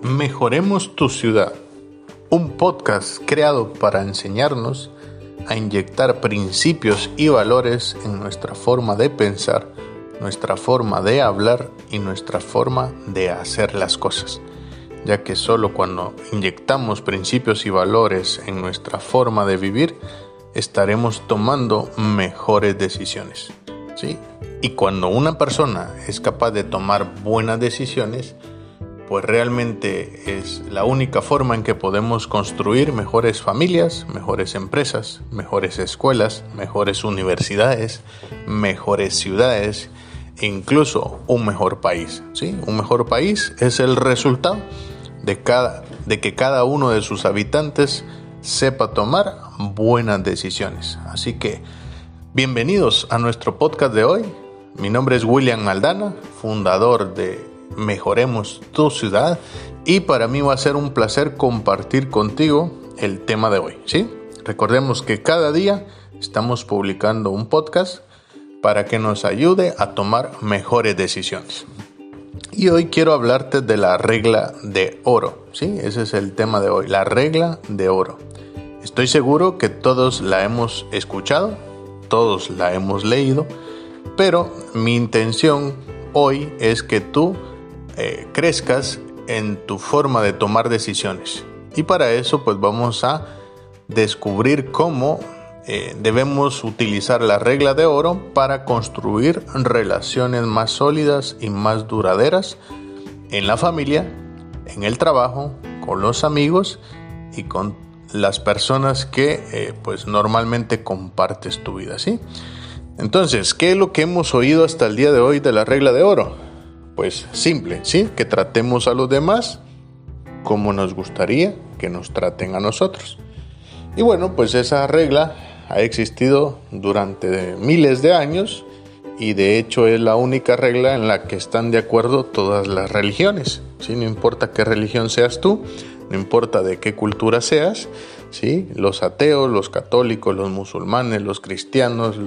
Mejoremos tu ciudad, un podcast creado para enseñarnos a inyectar principios y valores en nuestra forma de pensar, nuestra forma de hablar y nuestra forma de hacer las cosas, ya que solo cuando inyectamos principios y valores en nuestra forma de vivir, estaremos tomando mejores decisiones, ¿sí? Y cuando una persona es capaz de tomar buenas decisiones, pues realmente es la única forma en que podemos construir mejores familias, mejores empresas, mejores escuelas, mejores universidades, mejores ciudades e incluso un mejor país, ¿sí? Un mejor país es el resultado de que cada uno de sus habitantes sepa tomar buenas decisiones. Así que bienvenidos a nuestro podcast de hoy. Mi nombre es William Aldana, fundador de Mejoremos tu ciudad, y para mí va a ser un placer compartir contigo el tema de hoy, ¿sí? Recordemos que cada día estamos publicando un podcast para que nos ayude a tomar mejores decisiones. Y hoy quiero hablarte de la regla de oro, ¿sí? Ese es el tema de hoy, la regla de oro. Estoy seguro que todos la hemos escuchado, todos la hemos leído, pero mi intención hoy es que tú crezcas en tu forma de tomar decisiones. Y para eso pues vamos a descubrir cómo debemos utilizar la regla de oro para construir relaciones más sólidas y más duraderas en la familia, en el trabajo, con los amigos y con las personas que pues normalmente compartes tu vida, ¿sí? Entonces, ¿qué es lo que hemos oído hasta el día de hoy de la regla de oro? Pues simple, ¿sí? Que tratemos a los demás como nos gustaría que nos traten a nosotros. Y bueno, pues esa regla ha existido durante miles de años y de hecho es la única regla en la que están de acuerdo todas las religiones, ¿sí? No importa qué religión seas tú, no importa de qué cultura seas, ¿sí? Los ateos, los católicos, los musulmanes, los cristianos,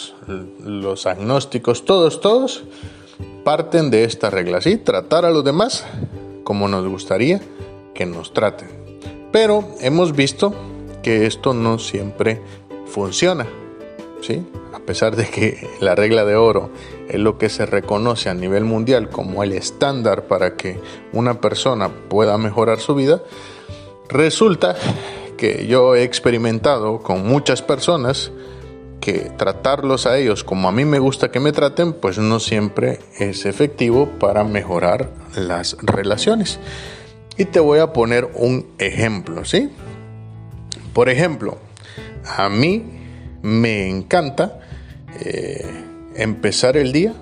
los agnósticos, todos parten de esta regla, ¿sí? Tratar a los demás como nos gustaría que nos traten. Pero hemos visto que esto no siempre funciona, ¿sí? A pesar de que la regla de oro es lo que se reconoce a nivel mundial como el estándar para que una persona pueda mejorar su vida, resulta que yo he experimentado con muchas personas que tratarlos a ellos como a mí me gusta que me traten, pues no siempre es efectivo para mejorar las relaciones. Y te voy a poner un ejemplo, ¿sí? Por ejemplo, a mí me encanta empezar el día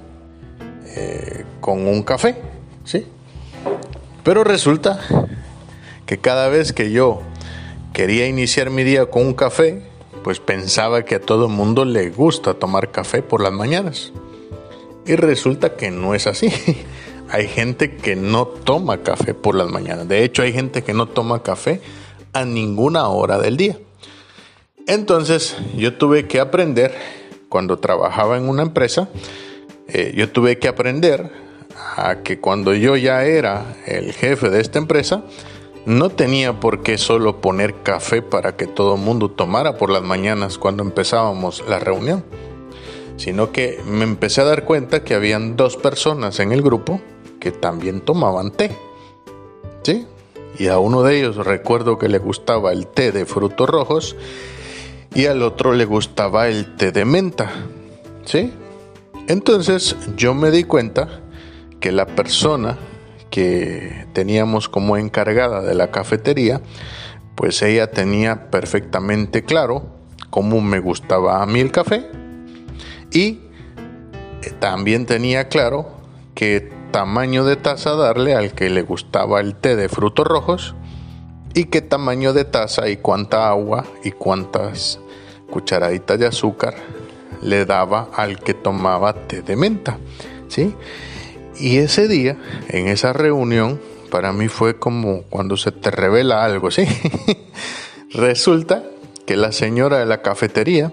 con un café, ¿sí? Pero resulta que cada vez que yo quería iniciar mi día con un café, pues pensaba que a todo el mundo le gusta tomar café por las mañanas. Y resulta que no es así. Hay gente que no toma café por las mañanas. De hecho, hay gente que no toma café a ninguna hora del día. Entonces, yo tuve que aprender, cuando trabajaba en una empresa, yo tuve que aprender a que cuando yo ya era el jefe de esta empresa, no tenía por qué solo poner café para que todo el mundo tomara por las mañanas cuando empezábamos la reunión, sino que me empecé a dar cuenta que habían 2 personas en el grupo que también tomaban té, ¿sí? Y a uno de ellos recuerdo que le gustaba el té de frutos rojos y al otro le gustaba el té de menta, ¿sí? Entonces yo me di cuenta que la persona que teníamos como encargada de la cafetería, pues ella tenía perfectamente claro cómo me gustaba a mí el café y también tenía claro qué tamaño de taza darle al que le gustaba el té de frutos rojos y qué tamaño de taza y cuánta agua y cuántas cucharaditas de azúcar le daba al que tomaba té de menta, ¿sí? Y ese día, en esa reunión, para mí fue como cuando se te revela algo, ¿sí? Resulta que la señora de la cafetería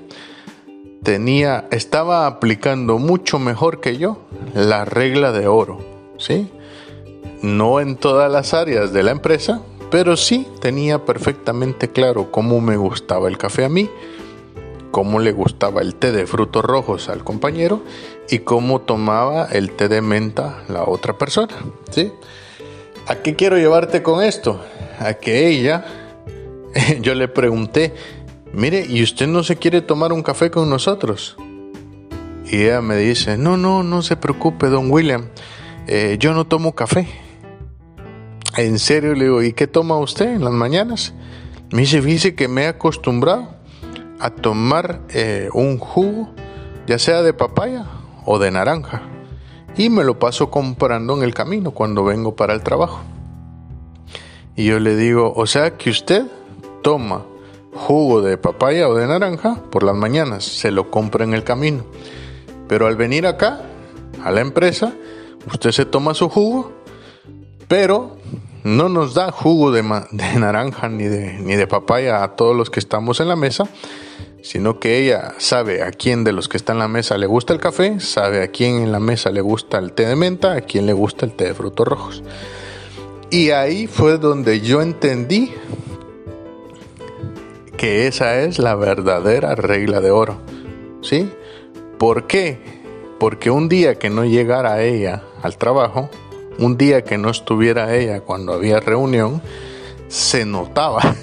estaba aplicando mucho mejor que yo la regla de oro, ¿sí? no en todas las áreas de la empresa, pero sí tenía perfectamente claro cómo me gustaba el café a mí, cómo le gustaba el té de frutos rojos al compañero y cómo tomaba el té de menta la otra persona, ¿sí? ¿A qué quiero llevarte con esto? A que ella, yo le pregunté, mire, ¿y usted no se quiere tomar un café con nosotros? Y ella me dice, no se preocupe, don William, yo no tomo café. ¿En serio? Le digo, ¿y qué toma usted en las mañanas? Me dice, fíjese que me he acostumbrado a tomar un jugo, ya sea de papaya o de naranja, y me lo paso comprando en el camino cuando vengo para el trabajo. Y yo le digo, o sea que usted toma jugo de papaya o de naranja por las mañanas, se lo compra en el camino, pero al venir acá a la empresa usted se toma su jugo, pero no nos da jugo de naranja ni de papaya a todos los que estamos en la mesa, sino que ella sabe a quién de los que está en la mesa le gusta el café, sabe a quién en la mesa le gusta el té de menta, a quién le gusta el té de frutos rojos. Y ahí fue donde yo entendí que esa es la verdadera regla de oro, ¿sí? ¿Por qué? Porque un día que no llegara ella al trabajo, un día que no estuviera ella cuando había reunión, se notaba.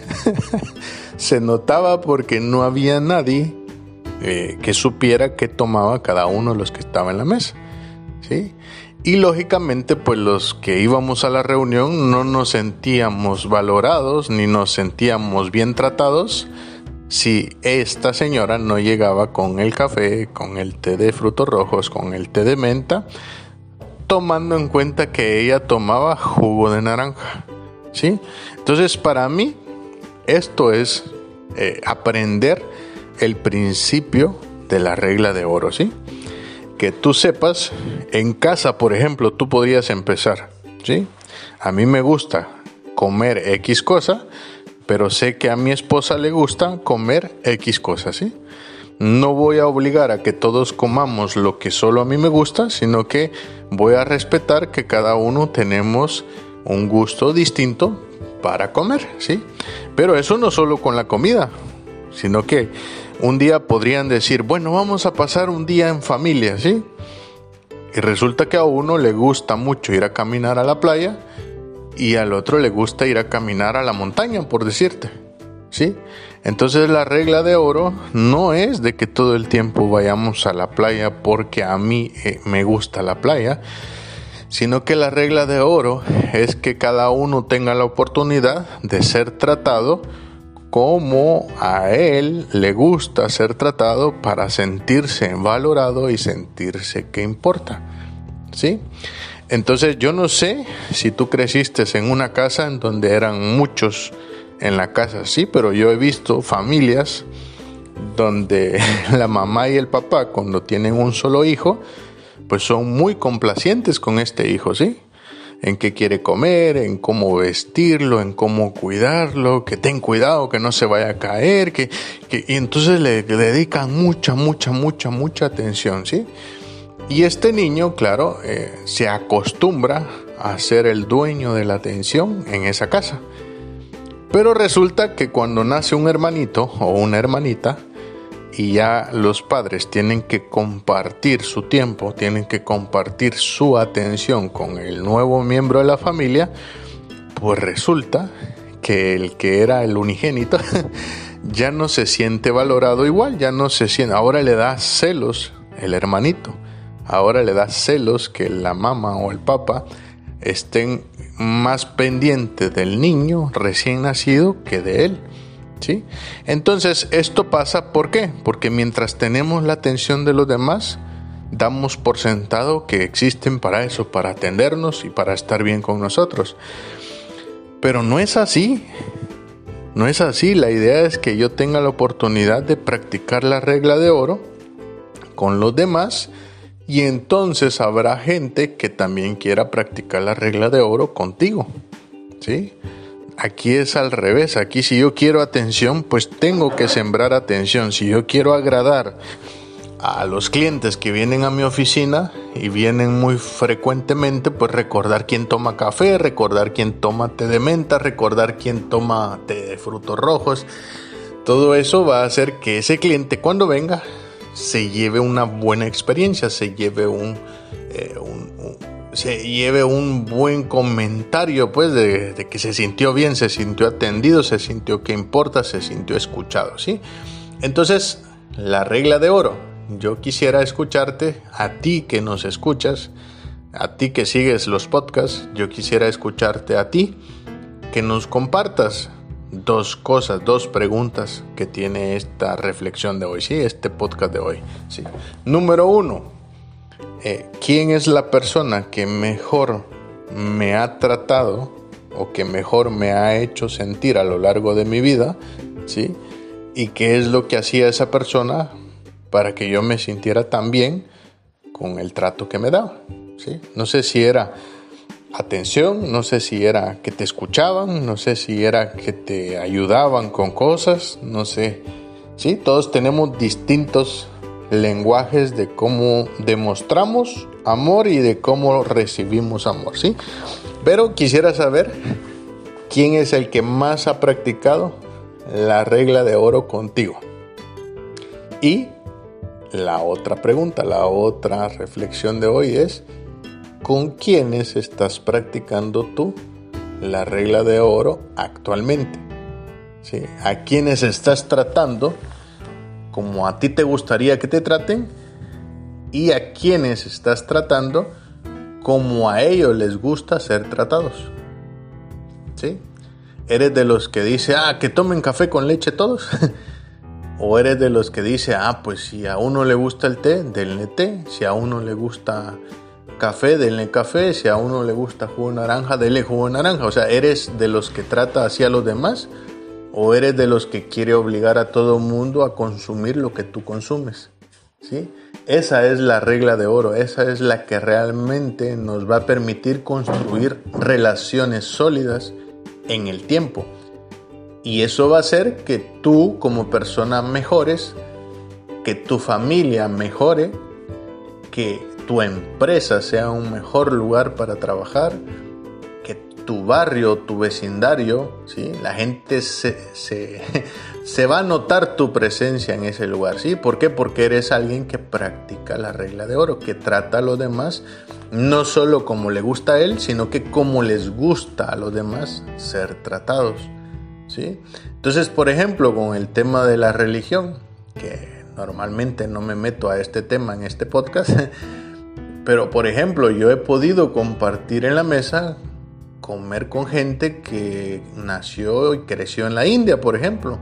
Se notaba porque no había nadie que supiera qué tomaba cada uno de los que estaba en la mesa, ¿sí? Y lógicamente, pues los que íbamos a la reunión no nos sentíamos valorados ni nos sentíamos bien tratados si esta señora no llegaba con el café, con el té de frutos rojos, con el té de menta, tomando en cuenta que ella tomaba jugo de naranja, ¿sí? Entonces, para mí, esto es aprender el principio de la regla de oro, ¿sí? Que tú sepas, en casa, por ejemplo, tú podrías empezar, ¿sí? A mí me gusta comer X cosa, pero sé que a mi esposa le gusta comer X cosa, ¿sí? No voy a obligar a que todos comamos lo que solo a mí me gusta, sino que voy a respetar que cada uno tenemos un gusto distinto para comer, ¿sí? Pero eso no solo con la comida, sino que un día podrían decir, bueno, vamos a pasar un día en familia, ¿sí? Y resulta que a uno le gusta mucho ir a caminar a la playa y al otro le gusta ir a caminar a la montaña, por decirte, ¿sí? Entonces la regla de oro no es de que todo el tiempo vayamos a la playa porque a mí me gusta la playa, sino que la regla de oro es que cada uno tenga la oportunidad de ser tratado como a él le gusta ser tratado para sentirse valorado y sentirse que importa, ¿sí? Entonces yo no sé si tú creciste en una casa en donde eran muchos en la casa, sí, pero yo he visto familias donde la mamá y el papá, cuando tienen un solo hijo, pues son muy complacientes con este hijo, ¿sí? En qué quiere comer, en cómo vestirlo, en cómo cuidarlo, que ten cuidado, que no se vaya a caer, y entonces le dedican mucha atención, ¿sí? Y este niño, claro, se acostumbra a ser el dueño de la atención en esa casa. Pero resulta que cuando nace un hermanito o una hermanita, y ya los padres tienen que compartir su tiempo, tienen que compartir su atención con el nuevo miembro de la familia, pues resulta que el que era el unigénito ya no se siente valorado igual, ya no se siente, ahora le da celos el hermanito, ahora le da celos que la mamá o el papá estén más pendientes del niño recién nacido que de él, ¿sí? Entonces esto pasa, ¿por qué? Porque mientras tenemos la atención de los demás, damos por sentado que existen para eso, para atendernos y para estar bien con nosotros. Pero no es así. No es así. La idea es que yo tenga la oportunidad de practicar la regla de oro con los demás, y entonces habrá gente que también quiera practicar la regla de oro contigo, ¿sí? Aquí es al revés. Aquí, si yo quiero atención, pues tengo que sembrar atención. Si yo quiero agradar a los clientes que vienen a mi oficina y vienen muy frecuentemente, pues recordar quién toma café, recordar quién toma té de menta, recordar quién toma té de frutos rojos. Todo eso va a hacer que ese cliente cuando venga se lleve una buena experiencia, se lleve un buen comentario, pues de que se sintió bien, se sintió atendido, se sintió que importa, se sintió escuchado, ¿sí? Entonces, la regla de oro. Yo quisiera escucharte, a ti que nos escuchas, a ti que sigues los podcasts, yo quisiera escucharte a ti, que nos compartas dos preguntas que tiene esta reflexión de hoy, ¿sí? Este podcast de hoy, ¿sí? Número 1, ¿quién es la persona que mejor me ha tratado o que mejor me ha hecho sentir a lo largo de mi vida, ¿sí? ¿Y qué es lo que hacía esa persona para que yo me sintiera tan bien con el trato que me daba, ¿sí? No sé si era atención, no sé si era que te escuchaban, no sé si era que te ayudaban con cosas, no sé, ¿sí? Todos tenemos distintos lenguajes de cómo demostramos amor y de cómo recibimos amor, ¿sí? Pero quisiera saber quién es el que más ha practicado la regla de oro contigo. Y la otra pregunta, la otra reflexión de hoy es: ¿con quiénes estás practicando tú la regla de oro actualmente? ¿Sí? ¿A quiénes estás tratando como a ti te gustaría que te traten? ¿Y a quiénes estás tratando como a ellos les gusta ser tratados? ¿Sí? ¿Eres de los que dice, que tomen café con leche todos? ¿O eres de los que dice, pues si a uno le gusta el té, denle té, si a uno le gusta café, denle café, si a uno le gusta jugo de naranja, denle jugo de naranja? O sea, ¿eres de los que trata así a los demás? ¿O eres de los que quiere obligar a todo el mundo a consumir lo que tú consumes? ¿Sí? Esa es la regla de oro, esa es la que realmente nos va a permitir construir relaciones sólidas en el tiempo. Y eso va a hacer que tú como persona mejores, que tu familia mejore, que tu empresa sea un mejor lugar para trabajar, que tu barrio, tu vecindario, ¿sí? La gente se va a notar tu presencia en ese lugar, ¿sí? ¿Por qué? Porque eres alguien que practica la regla de oro, que trata a los demás no solo como le gusta a él, sino que como les gusta a los demás ser tratados, ¿sí? Entonces, por ejemplo, con el tema de la religión, que normalmente no me meto a este tema en este podcast, pero por ejemplo, yo he podido compartir en la mesa, comer con gente que nació y creció en la India, por ejemplo,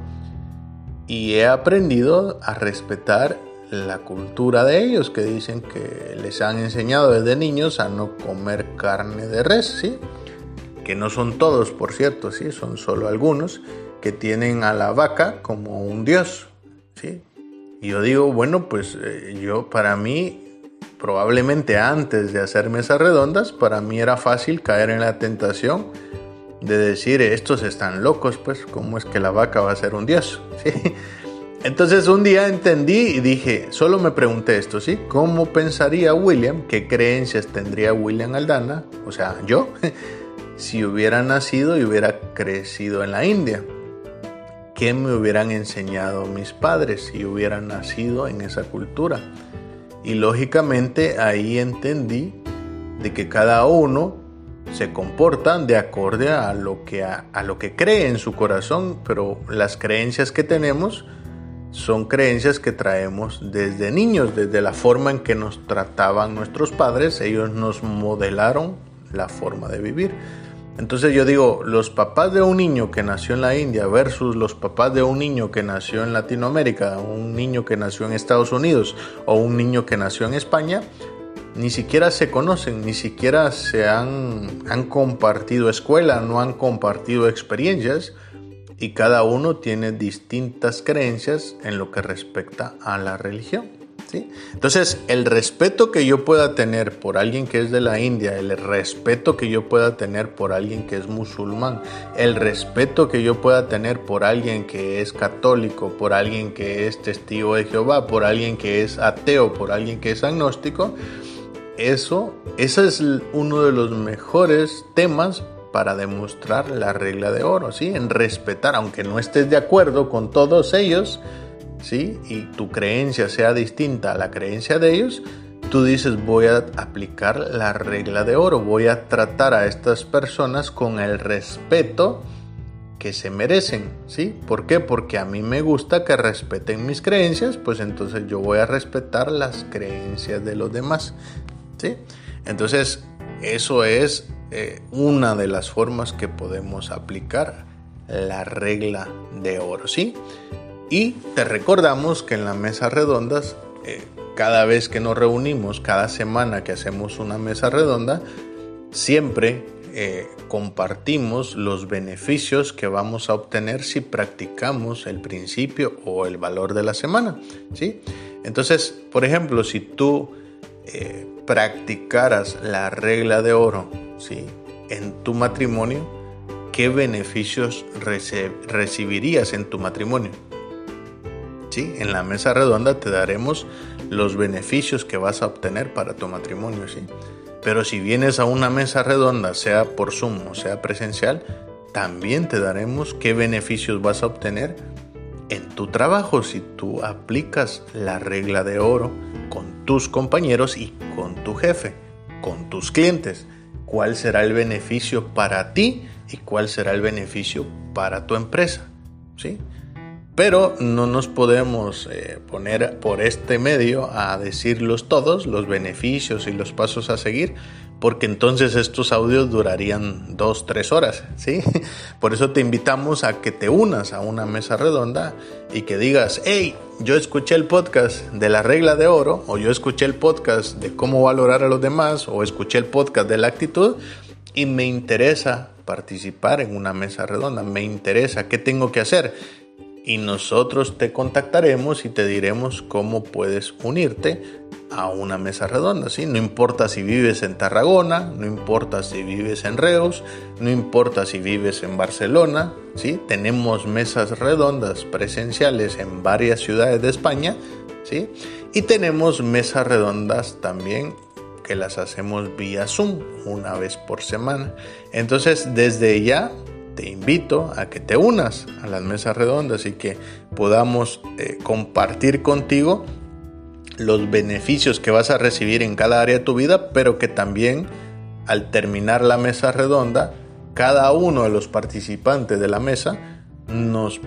y he aprendido a respetar la cultura de ellos, que dicen que les han enseñado desde niños a no comer carne de res, ¿sí? Que no son todos, por cierto, ¿sí? Son solo algunos que tienen a la vaca como un dios, ¿sí? Y yo digo, bueno, pues para mí, probablemente antes de hacer mesas redondas, para mí era fácil caer en la tentación de decir, estos están locos, pues, ¿cómo es que la vaca va a ser un dios? ¿Sí? Entonces un día entendí y dije, solo me pregunté esto, ¿sí? ¿Cómo pensaría William? ¿Qué creencias tendría William Aldana? O sea, yo, si hubiera nacido y hubiera crecido en la India. ¿Qué me hubieran enseñado mis padres si hubiera nacido en esa cultura? Y lógicamente ahí entendí de que cada uno se comporta de acorde a lo que cree en su corazón, pero las creencias que tenemos son creencias que traemos desde niños, desde la forma en que nos trataban nuestros padres. Ellos nos modelaron la forma de vivir. Entonces yo digo, los papás de un niño que nació en la India versus los papás de un niño que nació en Latinoamérica, un niño que nació en Estados Unidos o un niño que nació en España, ni siquiera se conocen, ni siquiera se han compartido escuela, no han compartido experiencias, y cada uno tiene distintas creencias en lo que respecta a la religión, ¿sí? Entonces, el respeto que yo pueda tener por alguien que es de la India, el respeto que yo pueda tener por alguien que es musulmán, el respeto que yo pueda tener por alguien que es católico, por alguien que es testigo de Jehová, por alguien que es ateo, por alguien que es agnóstico, ese es uno de los mejores temas para demostrar la regla de oro, ¿sí? En respetar, aunque no estés de acuerdo con todos ellos, ¿sí? Y tu creencia sea distinta a la creencia de ellos, tú dices, voy a aplicar la regla de oro, voy a tratar a estas personas con el respeto que se merecen, ¿sí? ¿Por qué? Porque a mí me gusta que respeten mis creencias, pues entonces yo voy a respetar las creencias de los demás, ¿sí? Entonces, eso es una de las formas que podemos aplicar la regla de oro, ¿sí? Y te recordamos que en las mesas redondas, cada vez que nos reunimos, cada semana que hacemos una mesa redonda, siempre compartimos los beneficios que vamos a obtener si practicamos el principio o el valor de la semana, ¿sí? Entonces, por ejemplo, si tú practicaras la regla de oro, ¿sí?, en tu matrimonio, ¿qué beneficios recibirías en tu matrimonio? ¿Sí? En la mesa redonda te daremos los beneficios que vas a obtener para tu matrimonio, ¿sí? Pero si vienes a una mesa redonda, sea por Zoom o sea presencial, también te daremos qué beneficios vas a obtener en tu trabajo si tú aplicas la regla de oro con tus compañeros y con tu jefe, con tus clientes. ¿Cuál será el beneficio para ti y cuál será el beneficio para tu empresa? ¿Sí? Pero no nos podemos poner por este medio a decirlos todos, los beneficios y los pasos a seguir, porque entonces estos audios durarían 2-3 horas, ¿sí? Por eso te invitamos a que te unas a una mesa redonda y que digas, hey, yo escuché el podcast de la regla de oro, o yo escuché el podcast de cómo valorar a los demás, o escuché el podcast de la actitud y me interesa participar en una mesa redonda, me interesa, ¿qué tengo que hacer? Y nosotros te contactaremos y te diremos cómo puedes unirte a una mesa redonda, ¿sí? No importa si vives en Tarragona, no importa si vives en Reus, no importa si vives en Barcelona, ¿sí? Tenemos mesas redondas presenciales en varias ciudades de España, ¿sí? Y tenemos mesas redondas también que las hacemos vía Zoom una vez por semana. Entonces, desde ya te invito a que te unas a las mesas redondas y que podamos compartir contigo los beneficios que vas a recibir en cada área de tu vida, pero que también al terminar la mesa redonda, cada uno de los participantes de la mesa nos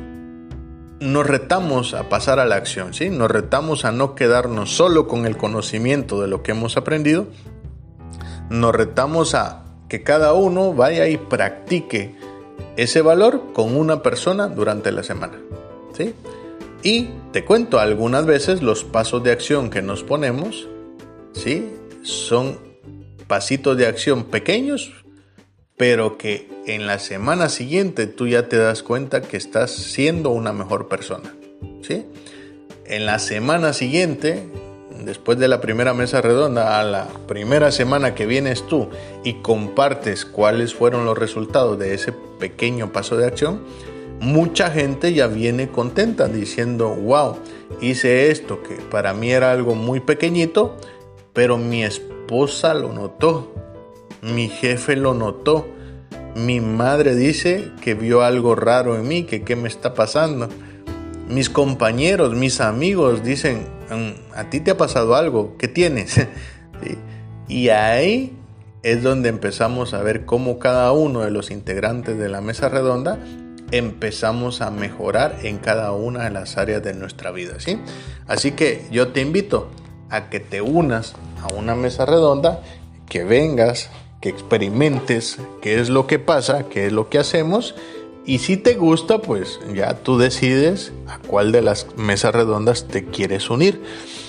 retamos a pasar a la acción, ¿sí? Nos retamos a no quedarnos solo con el conocimiento de lo que hemos aprendido, nos retamos a que cada uno vaya y practique ese valor con una persona durante la semana, ¿sí? Y te cuento, algunas veces los pasos de acción que nos ponemos, ¿sí?, son pasitos de acción pequeños, pero que en la semana siguiente tú ya te das cuenta que estás siendo una mejor persona, ¿sí? En la semana siguiente, después de la primera mesa redonda, a la primera semana que vienes tú y compartes cuáles fueron los resultados de ese pequeño paso de acción, mucha gente ya viene contenta diciendo, wow, hice esto que para mí era algo muy pequeñito, pero mi esposa lo notó, mi jefe lo notó, mi madre dice que vio algo raro en mí, que qué me está pasando. Mis compañeros, mis amigos dicen, ¿a ti te ha pasado algo? ¿Qué tienes? ¿Sí? Y ahí es donde empezamos a ver cómo cada uno de los integrantes de la mesa redonda empezamos a mejorar en cada una de las áreas de nuestra vida, ¿sí? Así que yo te invito a que te unas a una mesa redonda, que vengas, que experimentes qué es lo que pasa, qué es lo que hacemos. Y si te gusta, pues ya tú decides a cuál de las mesas redondas te quieres unir.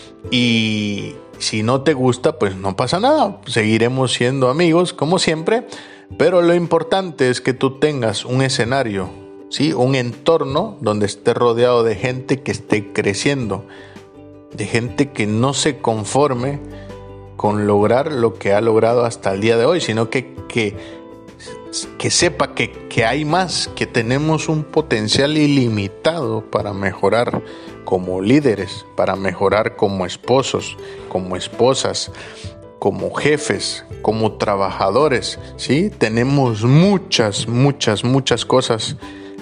Y si no te gusta, pues no pasa nada. Seguiremos siendo amigos, como siempre. Pero lo importante es que tú tengas un escenario, ¿sí?, un entorno donde estés rodeado de gente que esté creciendo. de gente que no se conforme con lograr lo que ha logrado hasta el día de hoy, sino que sepa que hay más, que tenemos un potencial ilimitado para mejorar como líderes, para mejorar como esposos, como esposas, como jefes, como trabajadores, ¿sí? Tenemos muchas cosas,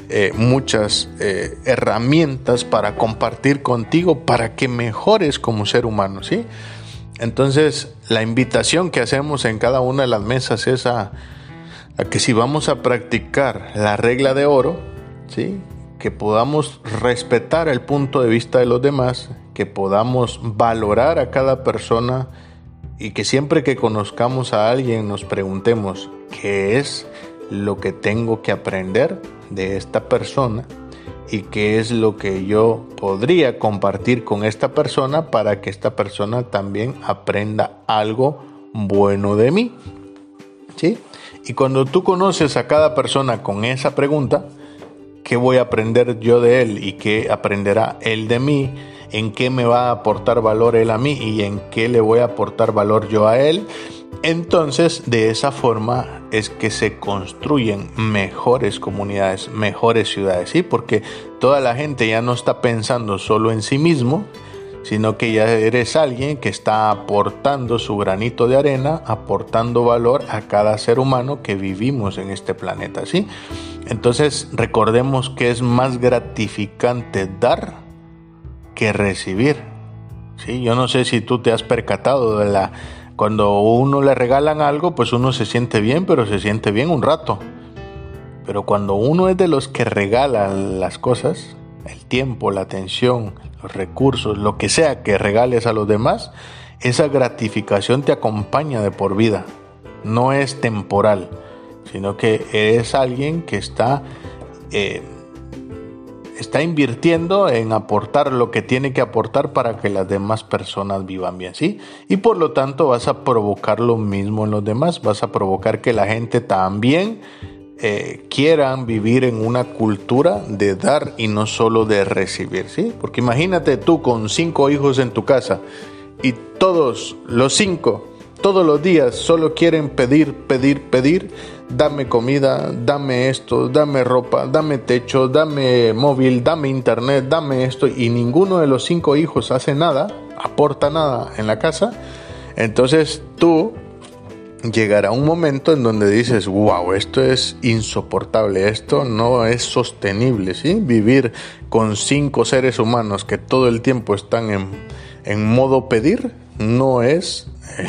muchas herramientas para compartir contigo para que mejores como ser humano, ¿sí? Entonces, la invitación que hacemos en cada una de las mesas es a que si vamos a practicar la regla de oro, ¿sí? Que podamos respetar el punto de vista de los demás, que podamos valorar a cada persona y que siempre que conozcamos a alguien nos preguntemos qué es lo que tengo que aprender de esta persona y qué es lo que yo podría compartir con esta persona para que esta persona también aprenda algo bueno de mí, ¿sí? Y cuando tú conoces a cada persona con esa pregunta, ¿qué voy a aprender yo de él y qué aprenderá él de mí? ¿En qué me va a aportar valor él a mí y en qué le voy a aportar valor yo a él? Entonces, de esa forma es que se construyen mejores comunidades, mejores ciudades, ¿sí? Porque toda la gente ya no está pensando solo en sí mismo, sino que ya eres alguien que está aportando su granito de arena, aportando valor a cada ser humano que vivimos en este planeta, ¿sí? Entonces, recordemos que es más gratificante dar que recibir, ¿sí? Yo no sé si tú te has percatado de cuando a uno le regalan algo, pues uno se siente bien, pero se siente bien un rato. Pero cuando uno es de los que regala las cosas, el tiempo, la atención, los recursos, lo que sea que regales a los demás, esa gratificación te acompaña de por vida. No es temporal, sino que eres alguien que está invirtiendo en aportar lo que tiene que aportar para que las demás personas vivan bien, ¿sí? Y por lo tanto vas a provocar lo mismo en los demás, vas a provocar que la gente también quieran vivir en una cultura de dar y no solo de recibir, ¿sí? Porque imagínate tú con 5 hijos en tu casa y todos los 5, todos los días solo quieren pedir, dame comida, dame esto, dame ropa, dame techo, dame móvil, dame internet, dame esto, y ninguno de los 5 hijos hace nada, aporta nada en la casa. Entonces tú llegará un momento en donde dices, wow, esto es insoportable, esto no es sostenible, ¿sí? Vivir con 5 seres humanos que todo el tiempo están en modo pedir no es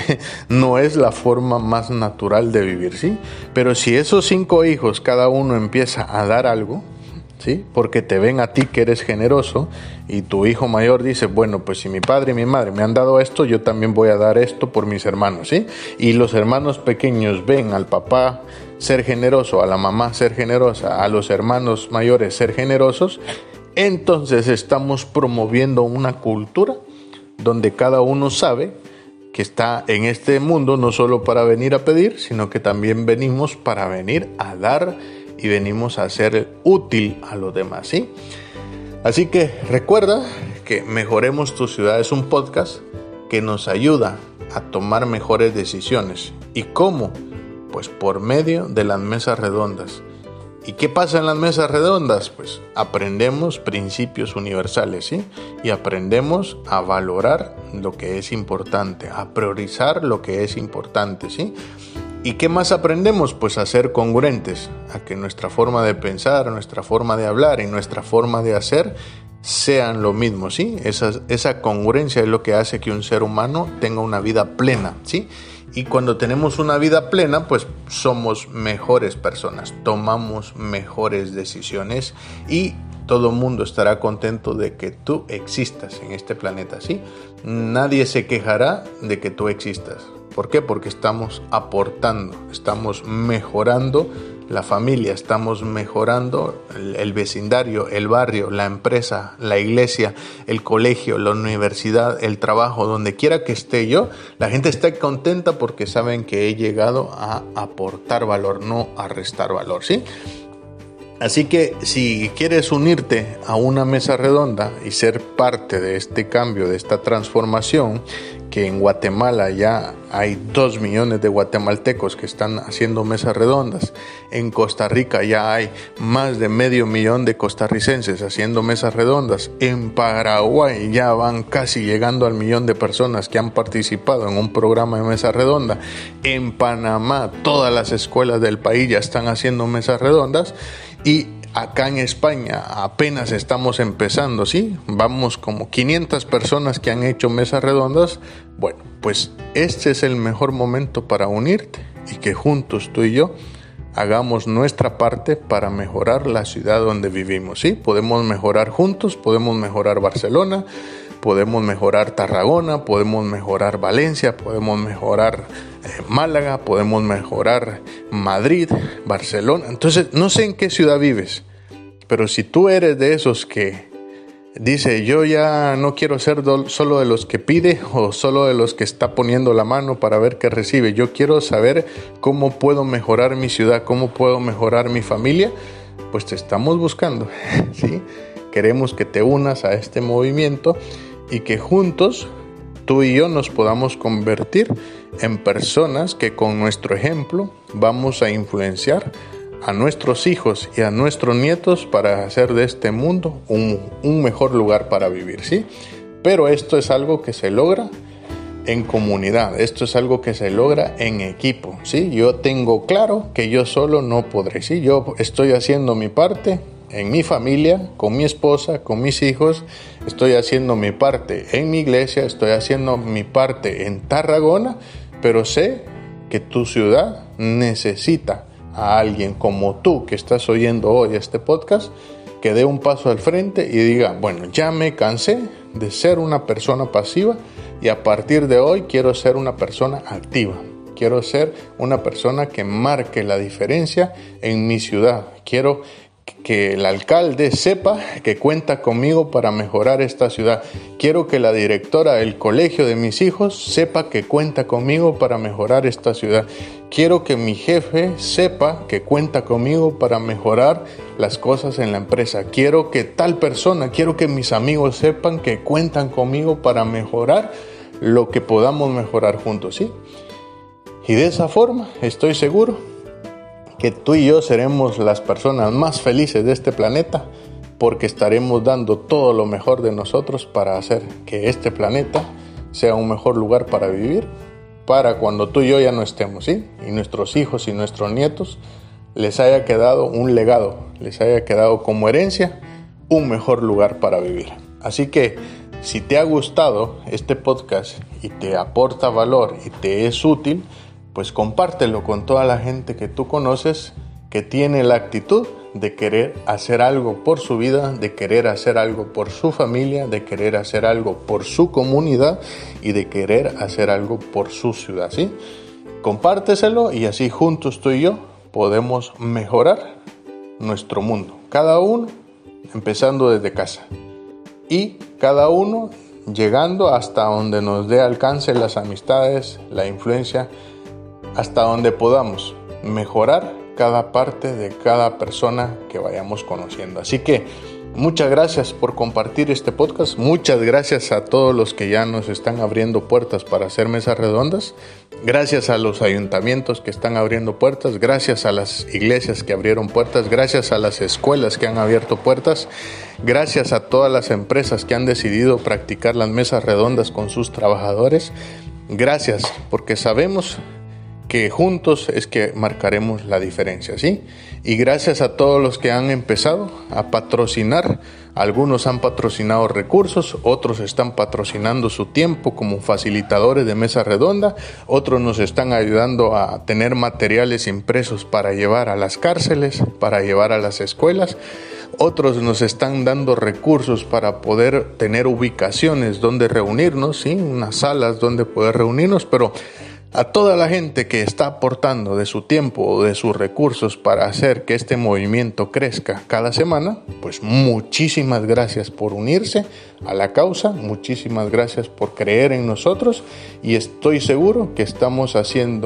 la forma más natural de vivir, ¿sí? Pero si esos 5 hijos, cada uno empieza a dar algo, ¿sí? Porque te ven a ti que eres generoso y tu hijo mayor dice, bueno, pues si mi padre y mi madre me han dado esto, yo también voy a dar esto por mis hermanos, ¿sí? Y los hermanos pequeños ven al papá ser generoso, a la mamá ser generosa, a los hermanos mayores ser generosos, entonces estamos promoviendo una cultura donde cada uno sabe que está en este mundo no solo para venir a pedir, sino que también venimos para venir a dar y venimos a ser útil a los demás, ¿sí? Así que recuerda que Mejoremos tu Ciudad es un podcast que nos ayuda a tomar mejores decisiones. ¿Y cómo? Pues por medio de las mesas redondas. ¿Y qué pasa en las mesas redondas? Pues aprendemos principios universales, ¿sí? Y aprendemos a valorar lo que es importante, a priorizar lo que es importante, ¿sí? ¿Y qué más aprendemos? Pues a ser congruentes, a que nuestra forma de pensar, nuestra forma de hablar y nuestra forma de hacer sean lo mismo, ¿sí? Esa congruencia es lo que hace que un ser humano tenga una vida plena, ¿sí? Y cuando tenemos una vida plena, pues somos mejores personas, tomamos mejores decisiones y todo el mundo estará contento de que tú existas en este planeta, ¿sí? Nadie se quejará de que tú existas. ¿Por qué? Porque estamos aportando, estamos mejorando la familia, estamos mejorando el vecindario, el barrio, la empresa, la iglesia, el colegio, la universidad, el trabajo, donde quiera que esté yo, la gente está contenta porque saben que he llegado a aportar valor, no a restar valor, ¿sí? Así que si quieres unirte a una mesa redonda y ser parte de este cambio, de esta transformación, que en Guatemala ya hay 2 millones de guatemaltecos que están haciendo mesas redondas, en Costa Rica ya hay más de 500,000 de costarricenses haciendo mesas redondas, en Paraguay ya van casi llegando al 1,000,000 de personas que han participado en un programa de mesa redonda, en Panamá todas las escuelas del país ya están haciendo mesas redondas, y acá en España apenas estamos empezando, ¿sí? Vamos como 500 personas que han hecho mesas redondas. Bueno, pues este es el mejor momento para unirte y que juntos tú y yo hagamos nuestra parte para mejorar la ciudad donde vivimos, ¿sí? Podemos mejorar juntos, podemos mejorar Barcelona, podemos mejorar Tarragona, podemos mejorar Valencia, podemos mejorar Málaga, podemos mejorar Madrid, Barcelona. Entonces, no sé en qué ciudad vives, pero si tú eres de esos que dice, yo ya no quiero ser solo de los que pide o solo de los que está poniendo la mano para ver qué recibe, yo quiero saber cómo puedo mejorar mi ciudad, cómo puedo mejorar mi familia, pues te estamos buscando, ¿sí? Queremos que te unas a este movimiento y que juntos tú y yo nos podamos convertir en personas que con nuestro ejemplo vamos a influenciar a nuestros hijos y a nuestros nietos para hacer de este mundo un mejor lugar para vivir, ¿sí? Pero esto es algo que se logra en comunidad, esto es algo que se logra en equipo, ¿sí? Yo tengo claro que yo solo no podré, ¿sí? Yo estoy haciendo mi parte en mi familia, con mi esposa, con mis hijos, estoy haciendo mi parte en mi iglesia, estoy haciendo mi parte en Tarragona, pero sé que tu ciudad necesita a alguien como tú que estás oyendo hoy este podcast, que dé un paso al frente y diga, bueno, ya me cansé de ser una persona pasiva y a partir de hoy quiero ser una persona activa. Quiero ser una persona que marque la diferencia en mi ciudad. Quiero que el alcalde sepa que cuenta conmigo para mejorar esta ciudad. Quiero que la directora del colegio de mis hijos sepa que cuenta conmigo para mejorar esta ciudad. Quiero que mi jefe sepa que cuenta conmigo para mejorar las cosas en la empresa. Quiero que tal persona, quiero que mis amigos sepan que cuentan conmigo para mejorar lo que podamos mejorar juntos, ¿sí? Y de esa forma estoy seguro que tú y yo seremos las personas más felices de este planeta, porque estaremos dando todo lo mejor de nosotros para hacer que este planeta sea un mejor lugar para vivir, para cuando tú y yo ya no estemos, ¿sí? Y nuestros hijos y nuestros nietos les haya quedado un legado, les haya quedado como herencia un mejor lugar para vivir. Así que si te ha gustado este podcast y te aporta valor y te es útil, pues compártelo con toda la gente que tú conoces que tiene la actitud de querer hacer algo por su vida, de querer hacer algo por su familia, de querer hacer algo por su comunidad y de querer hacer algo por su ciudad, ¿sí? Compárteselo y así juntos tú y yo podemos mejorar nuestro mundo. Cada uno empezando desde casa y cada uno llegando hasta donde nos dé alcance las amistades, la influencia, hasta donde podamos mejorar cada parte de cada persona que vayamos conociendo. Así que muchas gracias por compartir este podcast. Muchas gracias a todos los que ya nos están abriendo puertas para hacer mesas redondas. Gracias a los ayuntamientos que están abriendo puertas. Gracias a las iglesias que abrieron puertas. Gracias a las escuelas que han abierto puertas. Gracias a todas las empresas que han decidido practicar las mesas redondas con sus trabajadores. Gracias, porque sabemos que juntos es que marcaremos la diferencia, ¿sí? Y gracias a todos los que han empezado a patrocinar. Algunos han patrocinado recursos, otros están patrocinando su tiempo como facilitadores de mesa redonda, otros nos están ayudando a tener materiales impresos para llevar a las cárceles, para llevar a las escuelas. Otros nos están dando recursos para poder tener ubicaciones donde reunirnos, ¿sí? Unas salas donde poder reunirnos, pero a toda la gente que está aportando de su tiempo o de sus recursos para hacer que este movimiento crezca cada semana, pues muchísimas gracias por unirse a la causa, muchísimas gracias por creer en nosotros y estoy seguro que estamos haciendo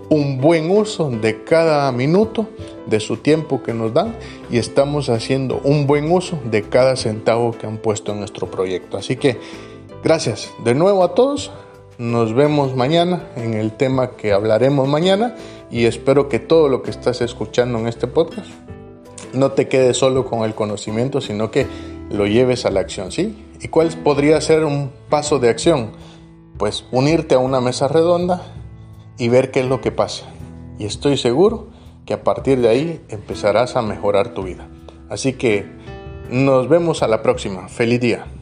un buen uso de cada minuto de su tiempo que nos dan y estamos haciendo un buen uso de cada centavo que han puesto en nuestro proyecto. Así que gracias de nuevo a todos. Nos vemos mañana en el tema que hablaremos mañana y espero que todo lo que estás escuchando en este podcast no te quedes solo con el conocimiento, sino que lo lleves a la acción, ¿sí? ¿Y cuál podría ser un paso de acción? Pues unirte a una mesa redonda y ver qué es lo que pasa. Y estoy seguro que a partir de ahí empezarás a mejorar tu vida. Así que nos vemos a la próxima. ¡Feliz día!